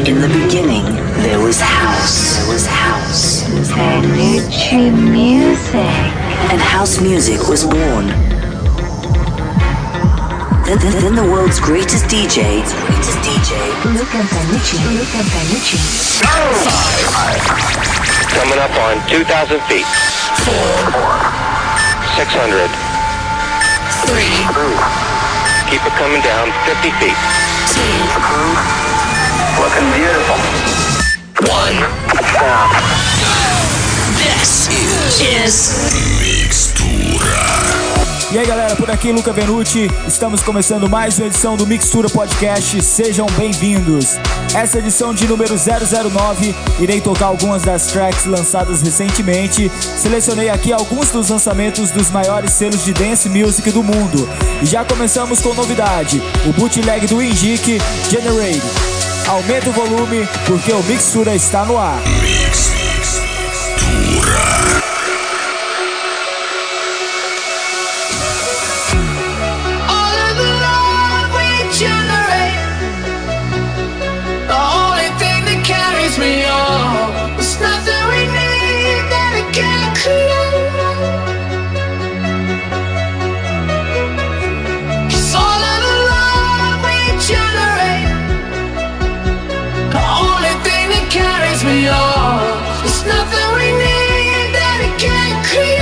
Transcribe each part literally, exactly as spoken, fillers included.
In the beginning, there was house. There was house. Benucci music. And house music was born. Then, then, then the world's greatest D J, greatest D J, Luca Benucci. Luca Benucci. Five. Coming up on two thousand feet. Four. six hundred. Three. Keep it coming down fifty feet. Two. Looking beautiful. One. Stop. This is, is Mixtura. E aí galera, por aqui Luca Benucci, estamos começando mais uma edição do Mixtura Podcast, sejam bem-vindos. Essa edição de número zero zero nove, irei tocar algumas das tracks lançadas recentemente, selecionei aqui alguns dos lançamentos dos maiores selos de dance music do mundo. E já começamos com novidade, o bootleg do Injik, Generate. Aumenta o volume, porque o Mixtura está no ar. Mix, Mixtura. Me on. It's nothing we need that it can't create. 'Cause all of the love we generate, the only thing that carries me on. It's nothing we need that it can't create.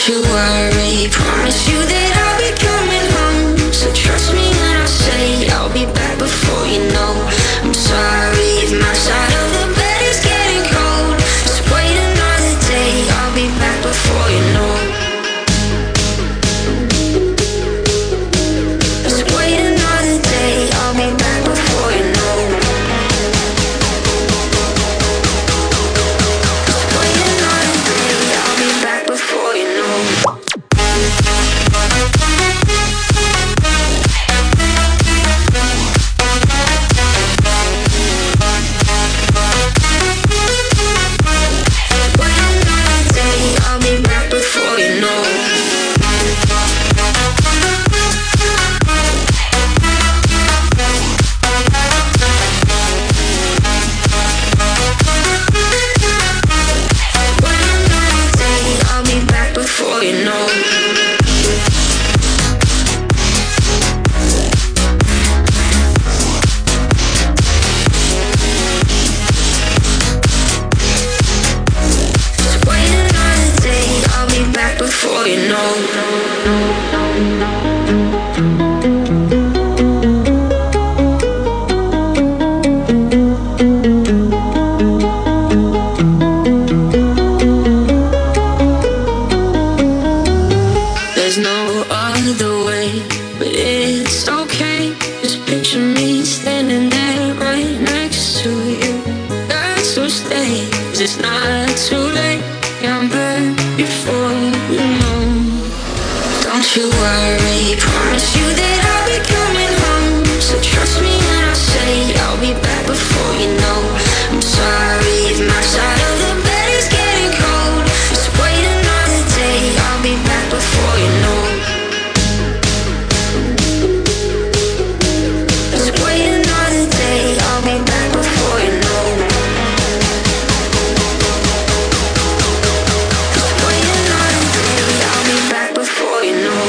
you worry, promise you that I'll be coming home. So trust me when I say I'll be back before you know. I'm sorry if my side of the bed is getting cold. Just wait another day, I'll be back before you know. Just wait another day, I'll be back before you know. Just wait another day, I'll be back before you know. Before you know, there's no other way, but it's okay. Just picture me standing there right next to you. That's so stay, 'cause it's not too late. I'm back before you know. Don't you worry, promise you that I'll be coming home. So trust me when I say I'll be back before you know. I'm sorry if my side of the bed is getting cold. Just wait another day, I'll be back before you know. Just wait another day, I'll be back before you know. Before you know.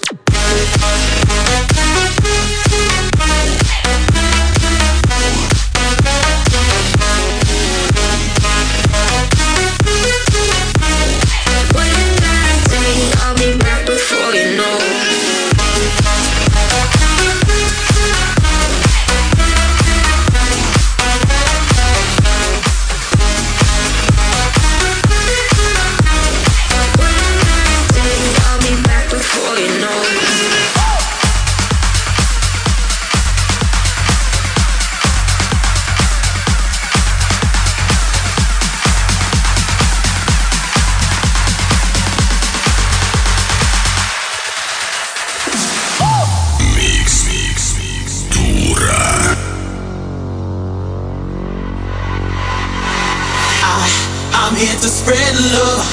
I'm here to spread love.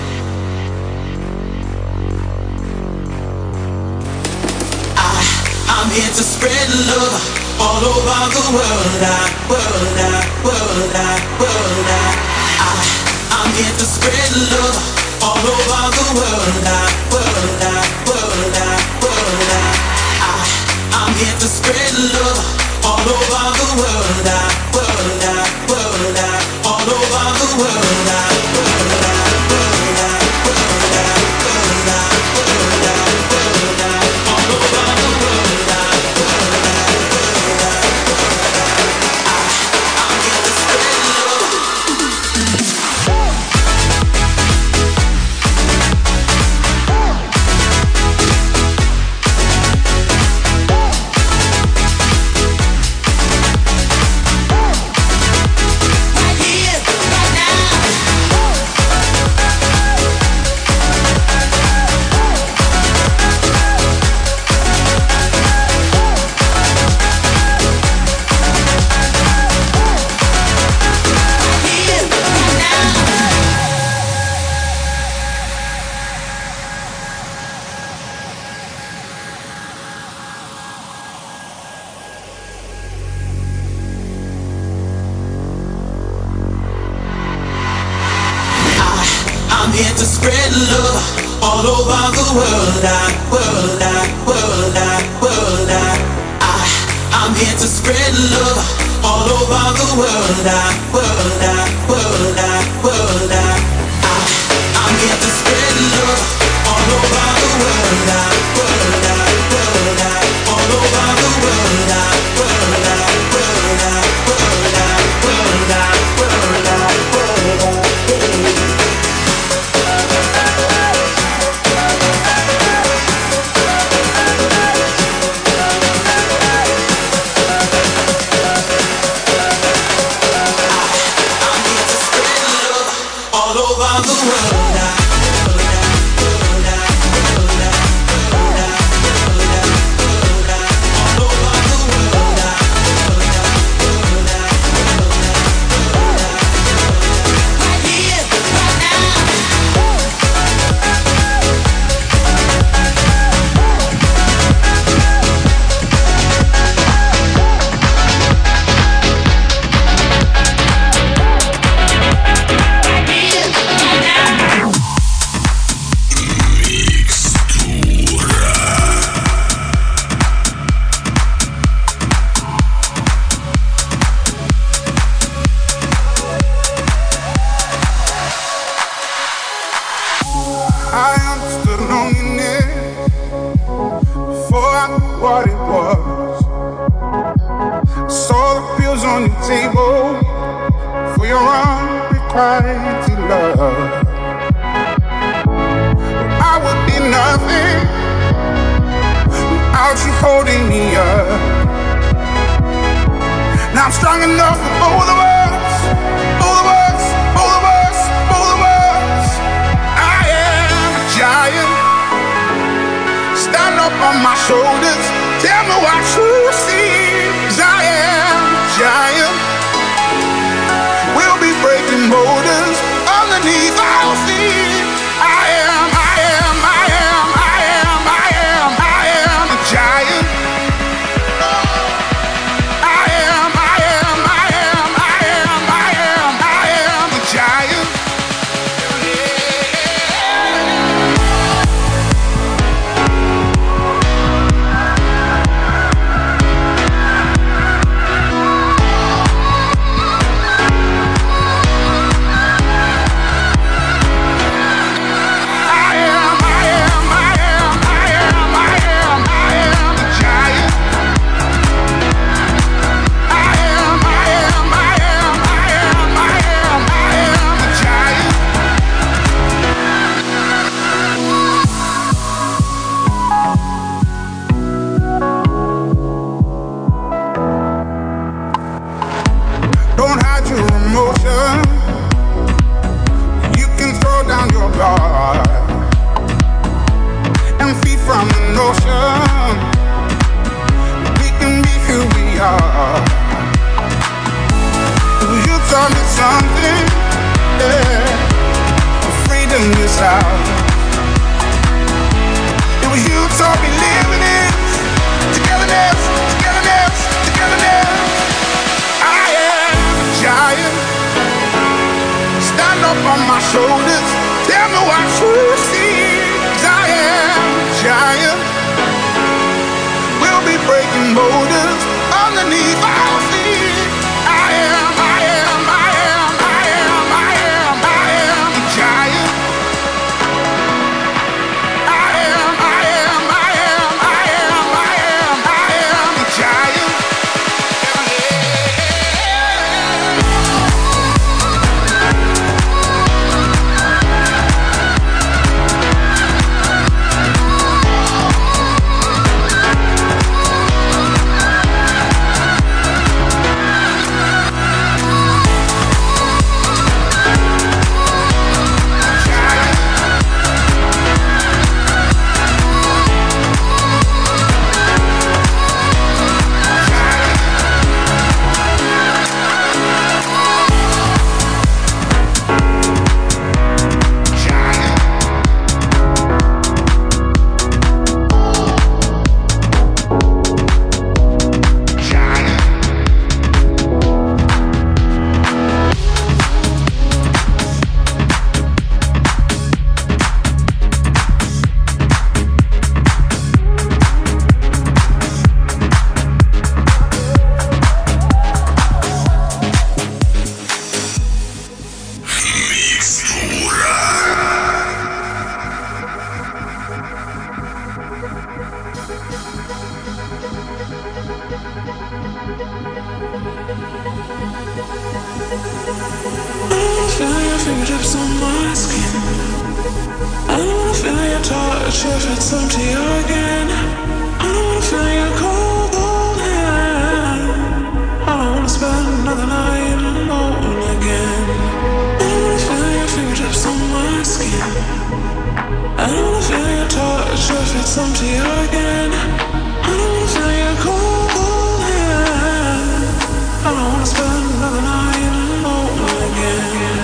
I, I'm here to spread love all over the world. I, world, I, world, I, world, I, I, I'm here to spread love all over the world. I, world, I, world, I, world, I, I, I'm here to spread love all over the world. I, world, I, world, I, all over the world. I, world, I, world, I, world, I, world, I, world, I, world, I, all over the world. I, world, I, world, I, world, I, I, I'm here to spread love. I'm here to spread love all over the world. I, world, I, world, I, world, I, I, I'm here to spread love all over the world. I, world, I, world, I, world, I, I, I'm here to spread love what it was. Saw the pills on your table for your unrequited love. I would be nothing without you holding me up. Now I'm strong enough for both of us, both of us, both of us, both of us. I am a giant. Stand up on my shoulders. Tell me what you see. 'Cause I am a giant. We'll be breaking boulders underneath our feet. I am, I am, I am, I am, I am, I am a giant. I am, I am, I am, I am, I am, I am a giant. Don't hide your emotion. You can throw down your guard and feed from the notion. We can be who we are. You taught me something, yeah. Freedom is out. It was you taught me living it. Togetherness, togetherness, togetherness. I am a giant. Stand up on my shoulders. Tell me what you see. 'Cause I am a giant. We'll be breaking boulders underneath our feet. I am, I am, I am, I am, I am, I am a giant. I am, I am, I am, I am, I am, I am a giant. Feel your fingertips on my skin. I don't wanna feel your touch if it's empty again. I don't wanna feel your cold, cold hand. I don't wanna spend another night alone again. I don't wanna feel your fingertips on my skin. I don't wanna feel your touch if it's empty again. I don't wanna feel your cold, cold hand. I don't wanna spend another night alone again.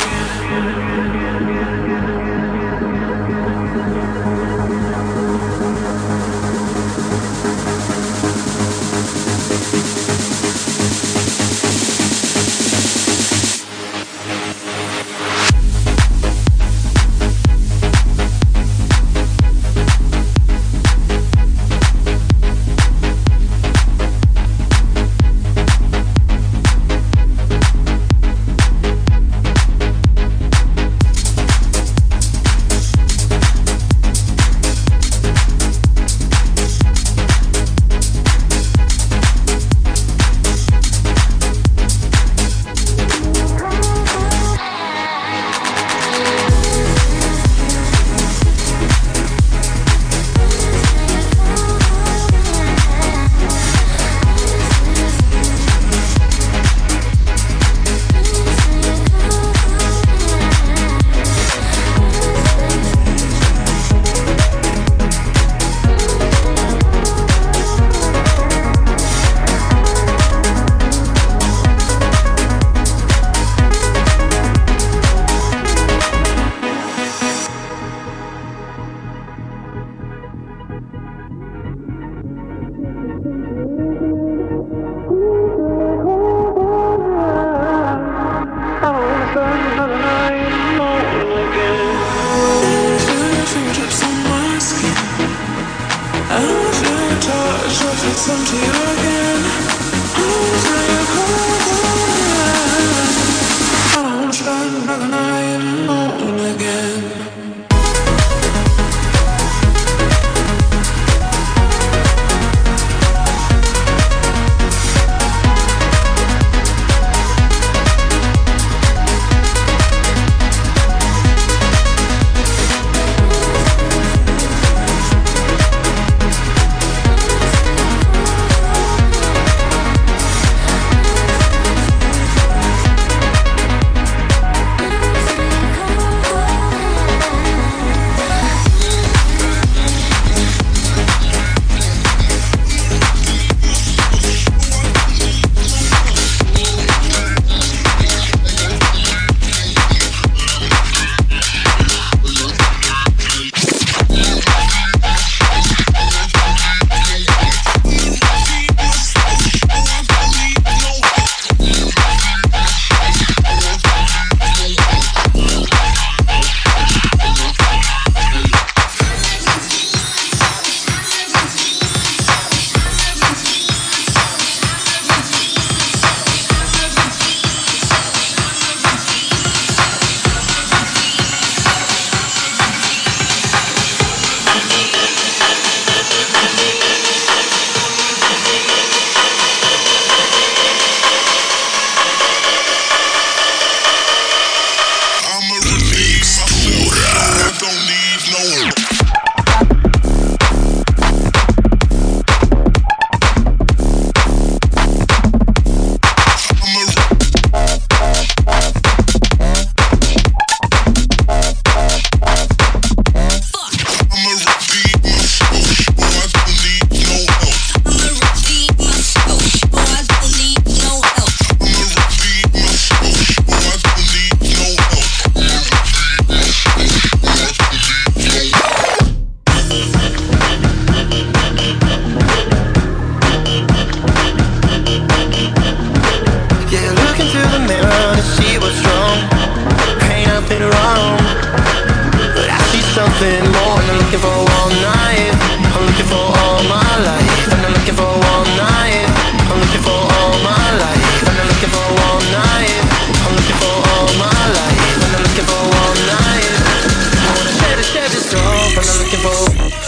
something more. And I'm looking for all night. I'm looking for all my life. And I'm looking for all night. I'm looking for all my life. And I'm looking for all night. I'm looking for all my life. And I'm looking for all night. I wanna share the share this love. And I'm looking for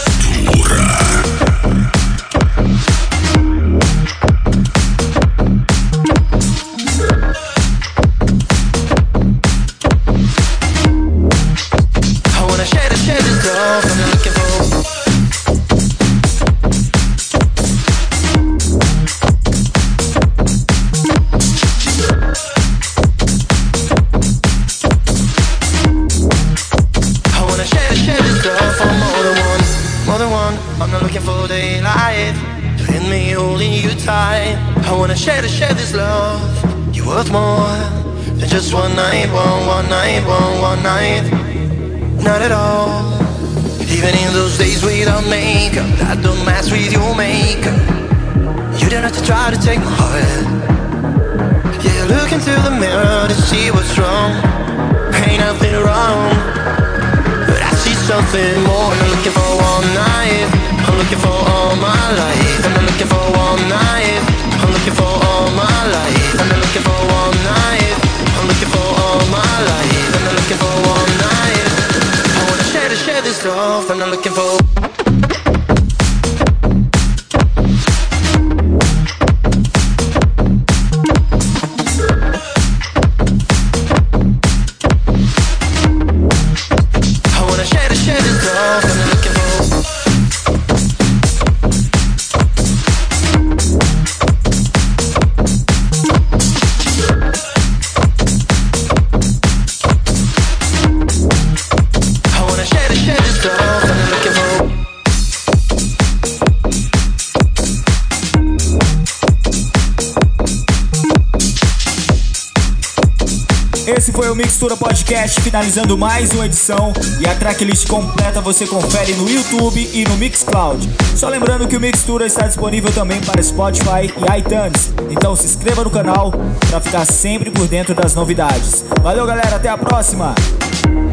share to share this love. You're worth more than just one night, one, one night, one, one night. Not at all. Even in those days without makeup, that don't match with your makeup. You don't have to try to take my heart. Yeah, look into the mirror to see what's wrong. Ain't nothing wrong, but I see something more. And I'm looking for one night. I'm looking for all my life. And I'm looking for one night. I'm looking for all my life. And I'm looking for one night. I'm looking for all my life. And I'm looking for one night. I wanna share to share this love. And I'm looking for Esse foi o Mixtura Podcast, finalizando mais uma edição. E a tracklist completa você confere no YouTube e no Mixcloud. Só lembrando que o Mixtura está disponível também para Spotify e iTunes. Então se inscreva no canal para ficar sempre por dentro das novidades. Valeu, galera, até a próxima!